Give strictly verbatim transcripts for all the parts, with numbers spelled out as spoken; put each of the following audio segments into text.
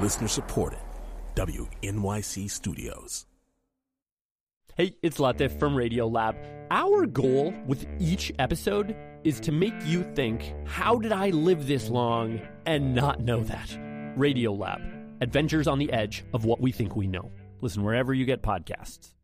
Listener supported. W N Y C Studios. Hey, it's Latif from Radiolab. Our goal with each episode is to make you think, how did I live this long and not know that? Radiolab, adventures on the edge of what we think we know. Listen wherever you get podcasts.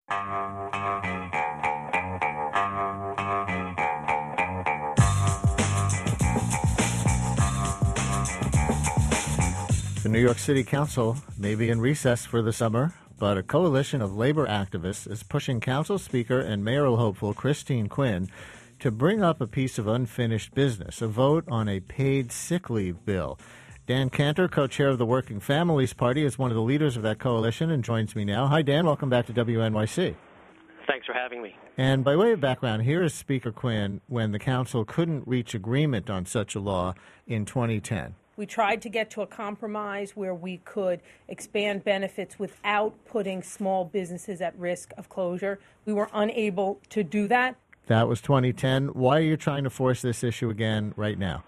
The New York City Council may be in recess for the summer, but a coalition of labor activists is pushing Council Speaker and mayoral hopeful Christine Quinn to bring up a piece of unfinished business, a vote on a paid sick leave bill. Dan Cantor, co-chair of the Working Families Party, is one of the leaders of that coalition and joins me now. Hi, Dan. Welcome back to W N Y C. Thanks for having me. And by way of background, here is Speaker Quinn when the Council couldn't reach agreement on such a law in twenty ten. We tried to get to a compromise where we could expand benefits without putting small businesses at risk of closure. We were unable to do that. That was twenty ten. Why are you trying to force this issue again right now?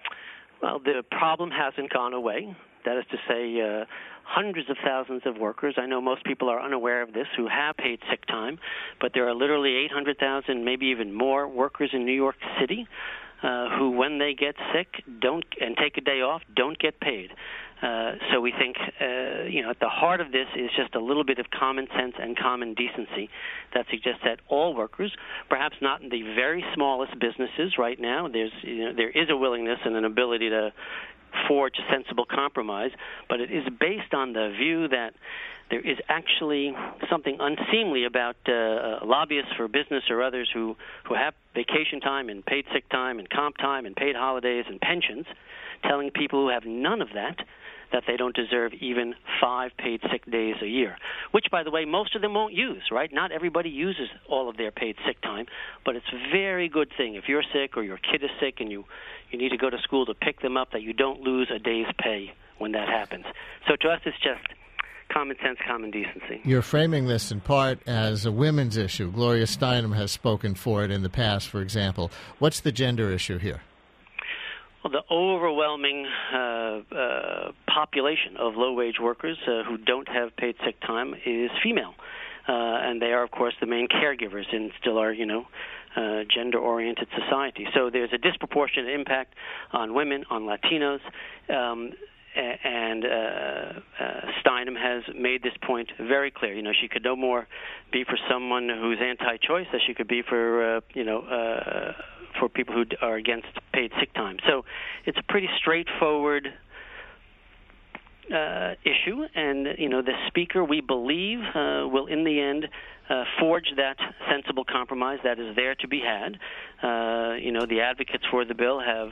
Well, the problem hasn't gone away. That is to say, uh, hundreds of thousands of workers, I know most people are unaware of this, who have paid sick time, but there are literally eight hundred thousand, maybe even more workers in New York City uh, who, when they get sick don't and take a day off, don't get paid. Uh, so we think, uh, you know, at the heart of this is just a little bit of common sense and common decency that suggests that all workers, perhaps not in the very smallest businesses right now, there's, you know, there is a willingness and an ability to forge a sensible compromise, but it is based on the view that there is actually something unseemly about uh, lobbyists for business or others who, who have vacation time and paid sick time and comp time and paid holidays and pensions, telling people who have none of that that they don't deserve even five paid sick days a year, which, by the way, most of them won't use, right? Not everybody uses all of their paid sick time, but it's a very good thing if you're sick or your kid is sick and you, you need to go to school to pick them up that you don't lose a day's pay when that happens. So to us, it's just common sense, common decency. You're framing this in part as a women's issue. Gloria Steinem has spoken for it in the past, for example. What's the gender issue here? Well, the overwhelming uh, uh, population of low-wage workers uh, who don't have paid sick time is female. Uh, and they are, of course, the main caregivers in still our, you know, uh, gender-oriented society. So there's a disproportionate impact on women, on Latinos, um, and uh, uh, Steinem has made this point very clear. You know, she could no more be for someone who's anti-choice as she could be for, uh, you know, uh, for people who are against paid sick time. So it's a pretty straightforward uh, issue, and, you know, the Speaker, we believe, uh, will in the end uh, forge that sensible compromise that is there to be had. Uh, you know, the advocates for the bill have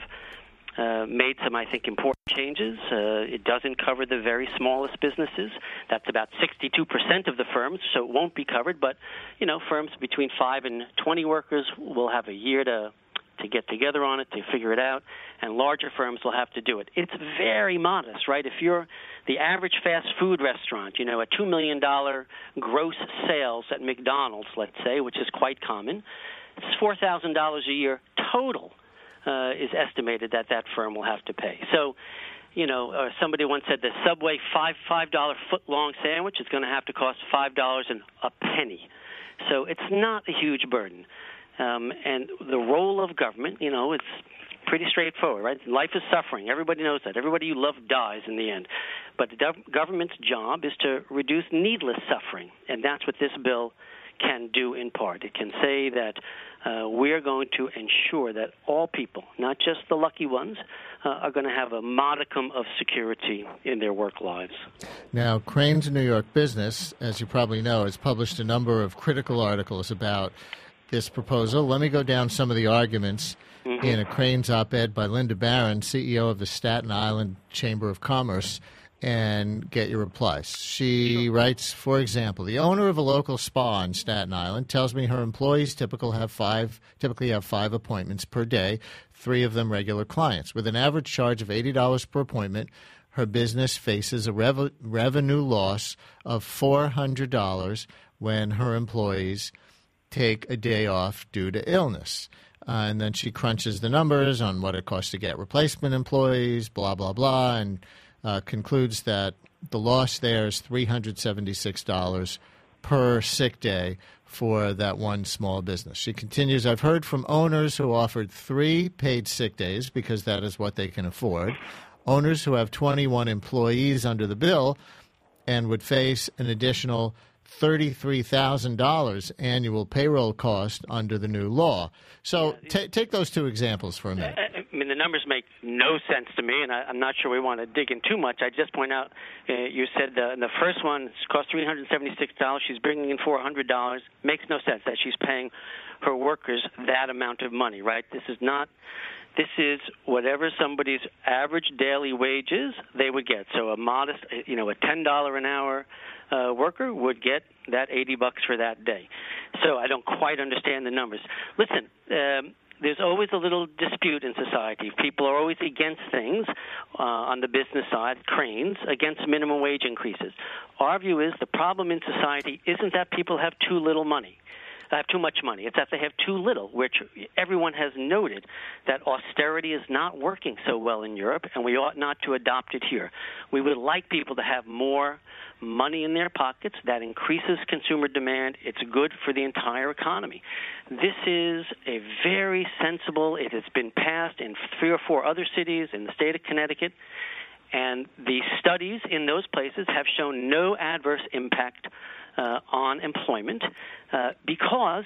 Uh, made some, I think, important changes. Uh, it doesn't cover the very smallest businesses. That's about sixty-two percent of the firms, so it won't be covered. But, you know, firms between five and twenty workers will have a year to to get together on it, to figure it out, and larger firms will have to do it. It's very modest, right? If you're the average fast food restaurant, you know, a two million dollars gross sales at McDonald's, let's say, which is quite common, it's four thousand dollars a year total. Uh, is estimated that that firm will have to pay. So, you know, uh, somebody once said the Subway five five dollar foot long sandwich is going to have to cost five dollars and a penny. So it's not a huge burden. Um, and the role of government, you know, it's pretty straightforward, right? Life is suffering. Everybody knows that. Everybody you love dies in the end. But the gov- government's job is to reduce needless suffering, and that's what this bill can do in part. It can say that uh, we're going to ensure that all people, not just the lucky ones, uh, are going to have a modicum of security in their work lives. Now, Crain's New York Business, as you probably know, has published a number of critical articles about this proposal. Let me go down some of the arguments mm-hmm. in a Crain's op-ed by Linda Barron, C E O of the Staten Island Chamber of Commerce, and get your replies. She sure. writes, for example, the owner of a local spa in Staten Island tells me her employees typical have five, typically have five appointments per day, three of them regular clients. With an average charge of eighty dollars per appointment, her business faces a rev- revenue loss of four hundred dollars when her employees take a day off due to illness. Uh, and then she crunches the numbers on what it costs to get replacement employees, blah, blah, blah, and uh, concludes that the loss there is three hundred seventy-six dollars per sick day for that one small business. She continues, I've heard from owners who offered three paid sick days because that is what they can afford, owners who have twenty-one employees under the bill and would face an additional thirty-three thousand dollars annual payroll cost under the new law. So t- take those two examples for a minute. I mean, the numbers make no sense to me, and I, I'm not sure we want to dig in too much. I just point out, uh, you said the, the first one cost three hundred seventy-six dollars. She's bringing in four hundred dollars. Makes no sense that she's paying her workers that amount of money, right? This is not – this is whatever somebody's average daily wage is, they would get. So a modest, you know, a ten dollars an hour uh, worker would get that eighty bucks for that day. So I don't quite understand the numbers. Listen, um, there's always a little dispute in society. People are always against things uh, on the business side, cranes, against minimum wage increases. Our view is the problem in society isn't that people have too little money. Have too much money. It's that they have too little, which everyone has noted that austerity is not working so well in Europe, and we ought not to adopt it here. We would like people to have more money in their pockets. That increases consumer demand. It's good for the entire economy. This is a very sensible, it has been passed in three or four other cities in the state of Connecticut, and the studies in those places have shown no adverse impact Uh, on employment uh, because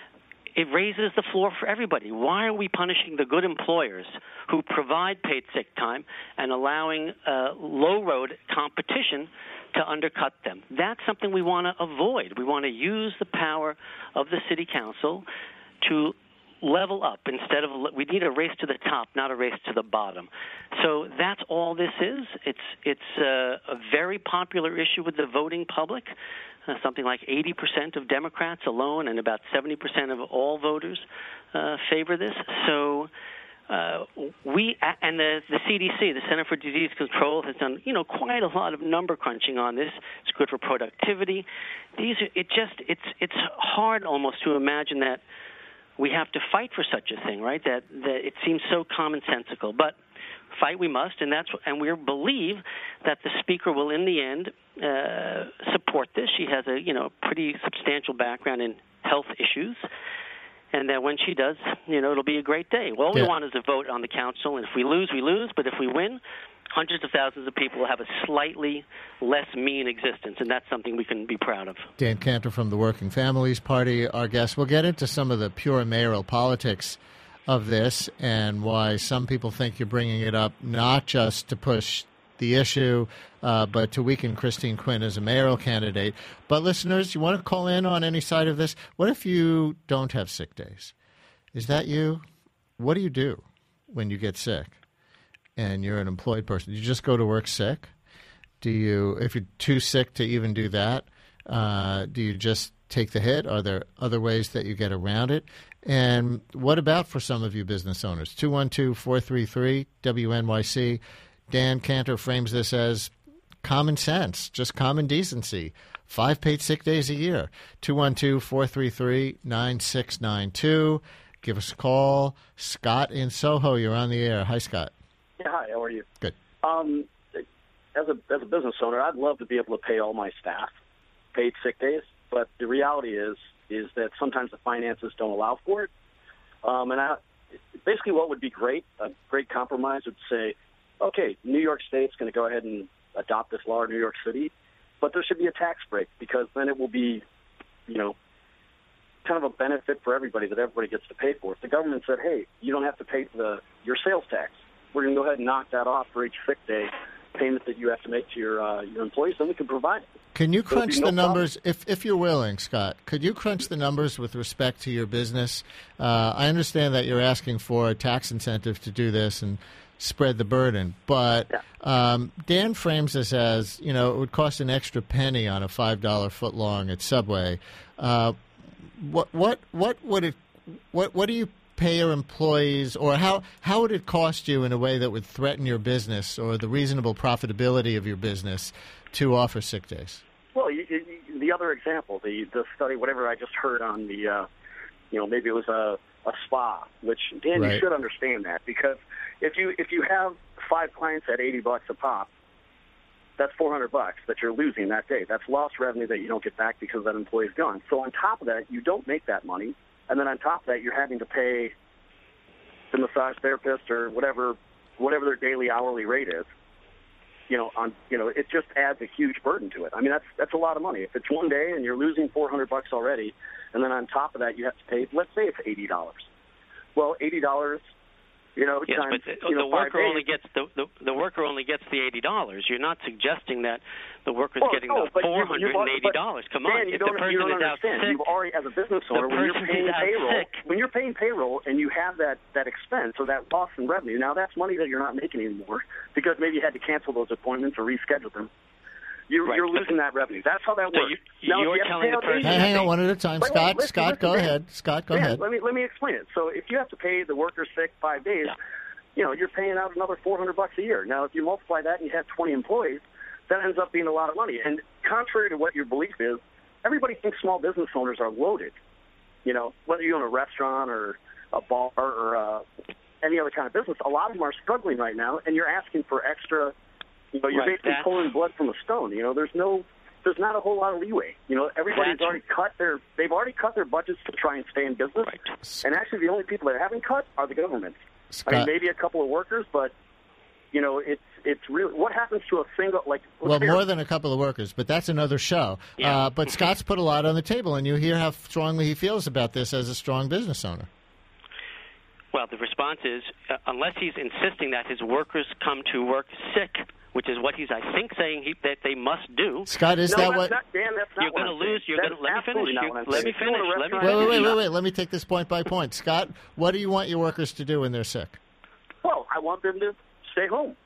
it raises the floor for everybody. Why are we punishing the good employers who provide paid sick time and allowing uh, low-road competition to undercut them? That's something we want to avoid. We want to use the power of the city council to level up instead of – we need a race to the top, not a race to the bottom. So that's all this is. It's, it's uh, a very popular issue with the voting public. Uh, something like eighty percent of Democrats alone and about seventy percent of all voters uh, favor this. So uh, we – and the, the C D C, the Center for Disease Control, has done, you know, quite a lot of number crunching on this. It's good for productivity. These are, it just – it's it's hard almost to imagine that we have to fight for such a thing, right, that, that it seems so commonsensical. But fight we must, and that's and we believe that the speaker will, in the end, uh, support this. She has a you know pretty substantial background in health issues, and that when she does, you know, it'll be a great day. Well, all yeah. we want is a vote on the council, and if we lose, we lose. But if we win, hundreds of thousands of people will have a slightly less mean existence, and that's something we can be proud of. Dan Cantor from the Working Families Party, our guest. We'll get into some of the pure mayoral politics of this and why some people think you're bringing it up not just to push the issue, uh, but to weaken Christine Quinn as a mayoral candidate. But listeners, you want to call in on any side of this? What if you don't have sick days? Is that you? What do you do when you get sick and you're an employed person? Do you just go to work sick? Do you, if you're too sick to even do that, uh, do you just take the hit? Are there other ways that you get around it? And what about for some of you business owners? two one two, four three three, W N Y C. Dan Cantor frames this as common sense, just common decency. Five paid sick days a year. two one two, four three three, nine six nine two. Give us a call. Scott in Soho, you're on the air. Hi, Scott. Yeah, hi, how are you? Good. Um, as a as a business owner, I'd love to be able to pay all my staff paid sick days, but the reality is is that sometimes the finances don't allow for it. Um, and I, basically what would be great, a great compromise would say, okay, New York State's going to go ahead and adopt this law in New York City, but there should be a tax break because then it will be, you know, kind of a benefit for everybody that everybody gets to pay for. If the government said, hey, you don't have to pay for the your sales tax, we're going to go ahead and knock that off for each sick day payment that you have to make to your uh, your employees, then we can provide it. Can you crunch no the numbers, if if you're willing, Scott, could you crunch the numbers with respect to your business? Uh, I understand that you're asking for a tax incentive to do this and spread the burden, but Yeah. um, Dan frames this as, you know, it would cost an extra penny on a five dollar footlong at Subway. Uh, what what what would it what what do you pay your employees, or how how would it cost you in a way that would threaten your business or the reasonable profitability of your business to offer sick days? Well, you, you, the other example, the the study, whatever I just heard on the, uh, you know, maybe it was a, a spa, which, Dan, Right. you should understand that, because if you if you have five clients at eighty bucks a pop, that's four hundred bucks that you're losing that day. That's lost revenue that you don't get back because that employee's gone. So on top of that, you don't make that money, and then on top of that, you're having to pay the massage therapist or whatever whatever their daily hourly rate is. You know, on you know, it just adds a huge burden to it. I mean, that's that's a lot of money. If it's one day and you're losing four hundred bucks already, and then on top of that, you have to pay. Let's say it's eighty dollars. Well, eighty dollars. You know, yes, times, but the, you know, the worker days. only gets the, the the worker only gets the eighty dollars. You're not suggesting that the worker's well, getting no, the four you, hundred and eighty dollars. Come on, Dan, you if don't, the person you don't is out understand. sick, You've already, as a business owner, when you're paying payroll, sick. when you're paying payroll and you have that that expense or that loss in revenue, now that's money that you're not making anymore because maybe you had to cancel those appointments or reschedule them. You're, right. you're losing that revenue. That's how that so works. You, now, you're you telling the person. Hey, hang on one at a time. Wait, Scott, wait, listen, Scott, listen, go Dan. ahead. Scott, go Dan, ahead. Let me let me explain it. So if you have to pay the worker sick five days, Yeah. you know, you're paying out another four hundred bucks a year. Now, if you multiply that and you have twenty employees, that ends up being a lot of money. And contrary to what your belief is, everybody thinks small business owners are loaded. You know, whether you own a restaurant or a bar or uh, any other kind of business, a lot of them are struggling right now, and you're asking for extra. You know, you're Right, basically that's- pulling blood from a stone. You know, there's no, there's not a whole lot of leeway. You know, everybody's That's- already cut their, they've already cut their budgets to try and stay in business. Right. And actually, the only people that haven't cut are the governments. Scott. I mean, maybe a couple of workers, but you know, it's it's really what happens to a single like. Well, here- more than a couple of workers, but that's another show. Yeah. Uh, but Scott's put a lot on the table, and you hear how strongly he feels about this as a strong business owner. Well, the response is, uh, unless he's insisting that his workers come to work sick, which is what he's, I think, saying he, that they must do. Scott, is no, that that's what? not, Dan, that's not You're what going to I'm lose. saying. You're That's going to let me absolutely finish. not You, what I'm let me saying. If you own finish. a Let me restaurant- Wait, wait, wait, finish. wait, wait. Let me take this point by point. Scott, what do you want your workers to do when they're sick? Well, I want them to stay home.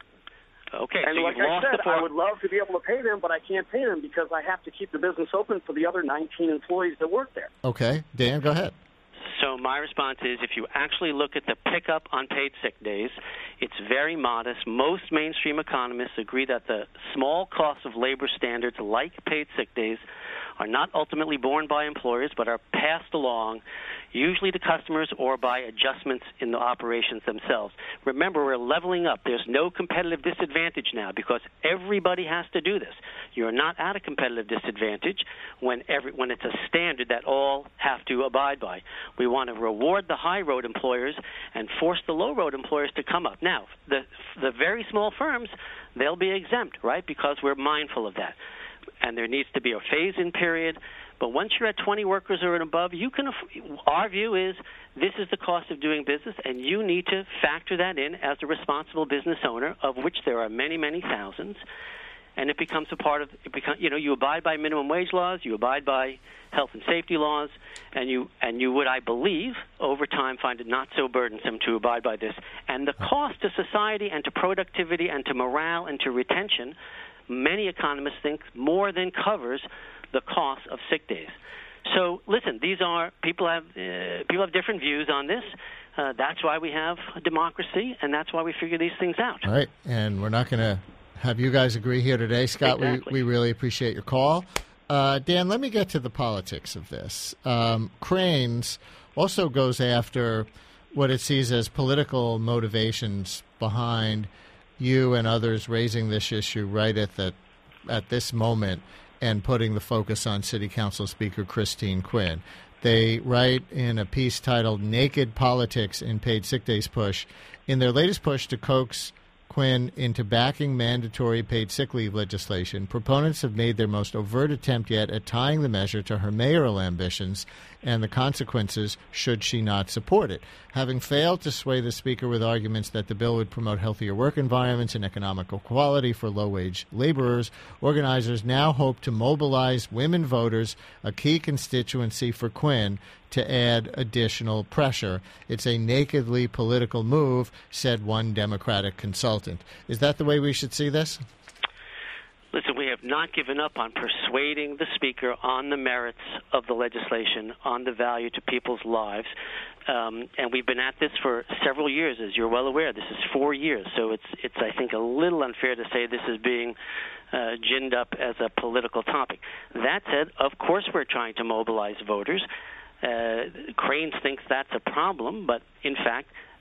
Okay, And so like you've I lost said, the four. I would love to be able to pay them, but I can't pay them because I have to keep the business open for the other nineteen employees that work there. Okay, Dan, go ahead. So my response is, if you actually look at the pickup on paid sick days, it's very modest. Most mainstream economists agree that the small costs of labor standards like paid sick days are not ultimately borne by employers but are passed along, usually to customers or by adjustments in the operations themselves. Remember, we're leveling up. There's no competitive disadvantage now because everybody has to do this. You're not at a competitive disadvantage when every, when it's a standard that all have to abide by. We want to reward the high-road employers and force the low-road employers to come up. Now, the the very small firms, they'll be exempt, right, because we're mindful of that. And there needs to be a phase-in period. But once you're at twenty workers or above, you can. Our view is this is the cost of doing business, and you need to factor that in as a responsible business owner, of which there are many, many thousands. And it becomes a part of it. Become, you know, you abide by minimum wage laws, you abide by health and safety laws, and you and you would, I believe, over time find it not so burdensome to abide by this. And the cost to society and to productivity and to morale and to retention, many economists think more than covers the cost of sick days. So listen, these are people have uh, people have different views on this. Uh, that's why we have a democracy, and that's why we figure these things out. All right, and we're not going to have you guys agree here today. Scott, Exactly. we, we really appreciate your call. Uh, Dan, let me get to the politics of this. Um, Cranes also goes after what it sees as political motivations behind you and others raising this issue right at the at this moment and putting the focus on City Council Speaker Christine Quinn. They write in a piece titled Naked Politics in Paid Sick Days Push, in their latest push to coax Quinn into backing mandatory paid sick leave legislation, proponents have made their most overt attempt yet at tying the measure to her mayoral ambitions and the consequences should she not support it. Having failed to sway the Speaker with arguments that the bill would promote healthier work environments and economic equality for low-wage laborers, organizers now hope to mobilize women voters, a key constituency for Quinn, to add additional pressure. It's a nakedly political move, said one Democratic consultant. Is that the way we should see this? Listen, we have not given up on persuading the Speaker on the merits of the legislation, on the value to people's lives. Um, and we've been at this for several years, as you're well aware. This is four years. So it's, it's I think, a little unfair to say this is being uh, ginned up as a political topic. That said, of course we're trying to mobilize voters. Uh, Cranes thinks that's a problem, but in fact,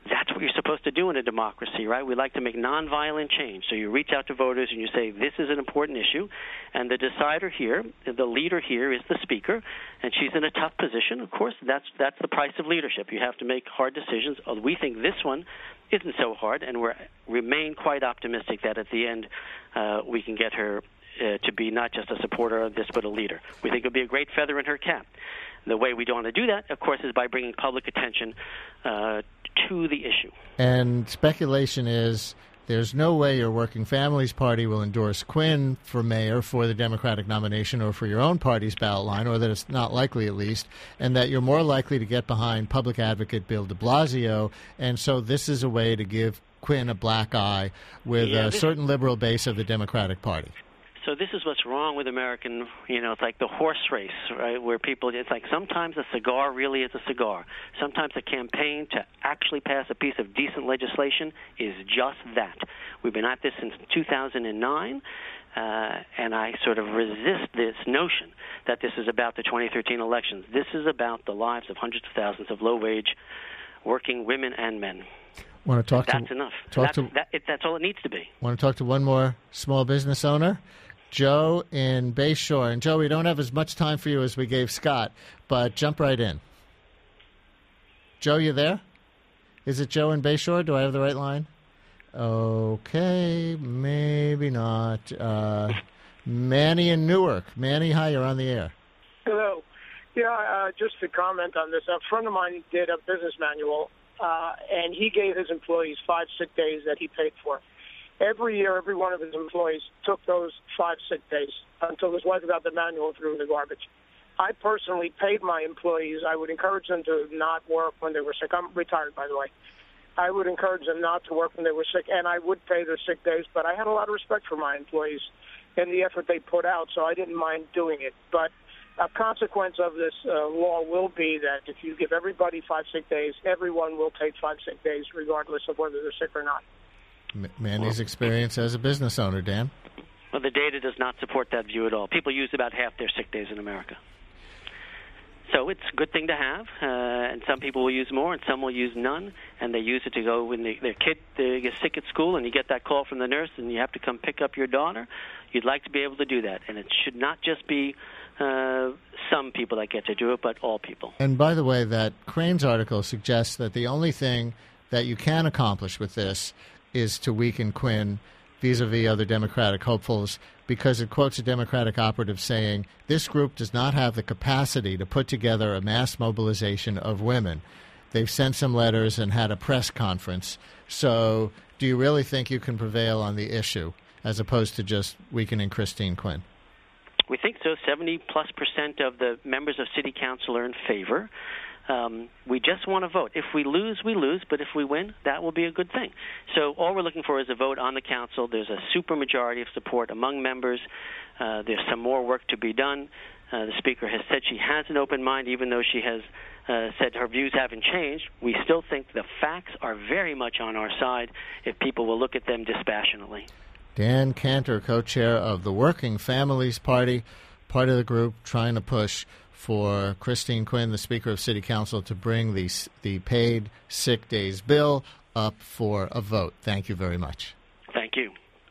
that's what you're supposed to do in a democracy, right? We like to make nonviolent change. So you reach out to voters and you say, this is an important issue. And the decider here, the leader here is the speaker, and she's in a tough position. Of course, that's that's the price of leadership. You have to make hard decisions. We think this one isn't so hard, and we remain quite optimistic that at the end uh, we can get her uh, to be not just a supporter of this, but a leader. We think it would be a great feather in her cap. The way we don't want to do that, of course, is by bringing public attention uh, to the issue. And speculation is there's no way your Working Families Party will endorse Quinn for mayor for the Democratic nomination or for your own party's ballot line, or that it's not likely at least, and that you're more likely to get behind public advocate Bill de Blasio. And so this is a way to give Quinn a black eye with yeah, a this- certain liberal base of the Democratic Party. So this is what's wrong with American, you know, it's like the horse race, right, where people, it's like sometimes a cigar really is a cigar. Sometimes a campaign to actually pass a piece of decent legislation is just that. We've been at this since two thousand nine, uh, and I sort of resist this notion that this is about the twenty thirteen elections. This is about the lives of hundreds of thousands of low-wage working women and men. Want to talk That's to, enough. Talk that's, to, that, it, that's all it needs to be. Want to talk to one more small business owner? Joe in Bayshore. And, Joe, we don't have as much time for you as we gave Scott, but jump right in. Joe, you there? Is it Joe in Bayshore? Do I have the right line? Okay, maybe not. Uh, Manny in Newark. Manny, hi, you're on the air. Hello. Yeah, uh, just to comment on this, a friend of mine did a business manual, uh, and he gave his employees five sick days that he paid for. Every year, every one of his employees took those five sick days until his wife got the manual and threw in the garbage. I personally paid my employees. I would encourage them to not work when they were sick. I'm retired, by the way. I would encourage them not to work when they were sick, and I would pay their sick days, but I had a lot of respect for my employees and the effort they put out, so I didn't mind doing it. But a consequence of this uh, law will be that if you give everybody five sick days, everyone will take five sick days regardless of whether they're sick or not. Mandy's experience as a business owner, Dan? Well, the data does not support that view at all. People use about half their sick days in America. So it's a good thing to have, uh, and some people will use more, and some will use none, and they use it to go when they, their kid they get sick at school, and you get that call from the nurse, and you have to come pick up your daughter. You'd like to be able to do that, and it should not just be uh, some people that get to do it, but all people. And by the way, that Crane's article suggests that the only thing that you can accomplish with this is to weaken Quinn vis-a-vis other Democratic hopefuls, because it quotes a Democratic operative saying, this group does not have the capacity to put together a mass mobilization of women. They've sent some letters and had a press conference. So do you really think you can prevail on the issue as opposed to just weakening Christine Quinn? We think so. seventy plus percent of the members of City Council are in favor. Um, we just want to vote. If we lose, we lose, but if we win, that will be a good thing. So all we're looking for is a vote on the council. There's a supermajority of support among members. Uh, there's some more work to be done. Uh, the Speaker has said she has an open mind, even though she has uh, said her views haven't changed. We still think the facts are very much on our side if people will look at them dispassionately. Dan Cantor, co-chair of the Working Families Party, part of the group trying to push for Christine Quinn, the Speaker of City Council, to bring the, the paid sick days bill up for a vote. Thank you very much. Thank you.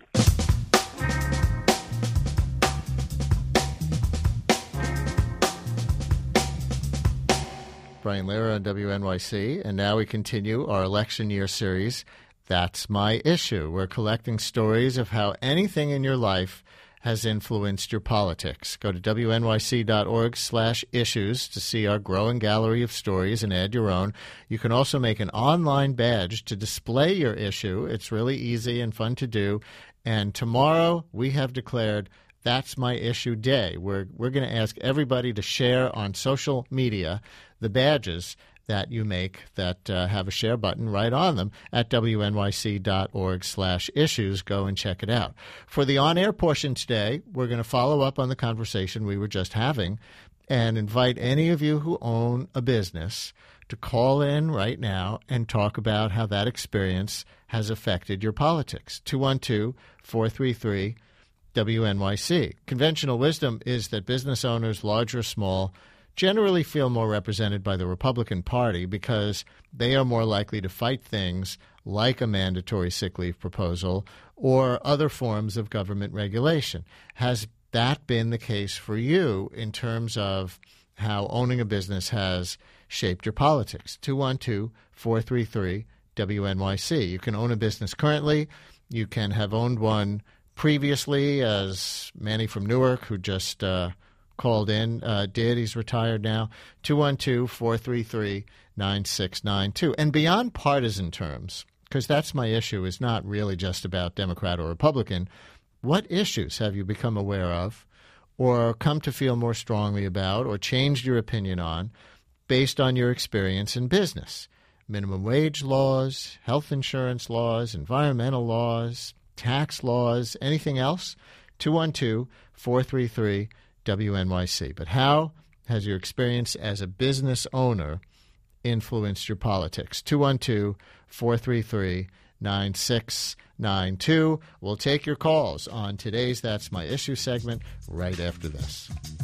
Brian Lehrer on W N Y C, and now we continue our election year series, That's My Issue. We're collecting stories of how anything in your life has influenced your politics. Go to W N Y C dot org slash issues to see our growing gallery of stories and add your own. You can also make an online badge to display your issue. It's really easy and fun to do. And tomorrow we have declared That's My Issue Day. We're, we're going to ask everybody to share on social media the badges that you make that uh, have a share button right on them at W N Y C dot org slash issues. Go and check it out. For the on-air portion today, we're going to follow up on the conversation we were just having and invite any of you who own a business to call in right now and talk about how that experience has affected your politics. two one two, four three three, W N Y C. Conventional wisdom is that business owners, large or small, generally feel more represented by the Republican Party because they are more likely to fight things like a mandatory sick leave proposal or other forms of government regulation. Has that been the case for you in terms of how owning a business has shaped your politics? two one two, four three three, W N Y C. You can own a business currently. You can have owned one previously, as Manny from Newark, who just uh, called in, uh, did. He's retired now. two one two, four three three, nine six nine two. And beyond partisan terms, because that's my issue, is not really just about Democrat or Republican, what issues have you become aware of or come to feel more strongly about or changed your opinion on based on your experience in business? Minimum wage laws, health insurance laws, environmental laws, tax laws, anything else? two one two, four three three, W N Y C. But how has your experience as a business owner influenced your politics? two one two, four three three, nine six nine two. We'll take your calls on today's That's My Issue segment right after this.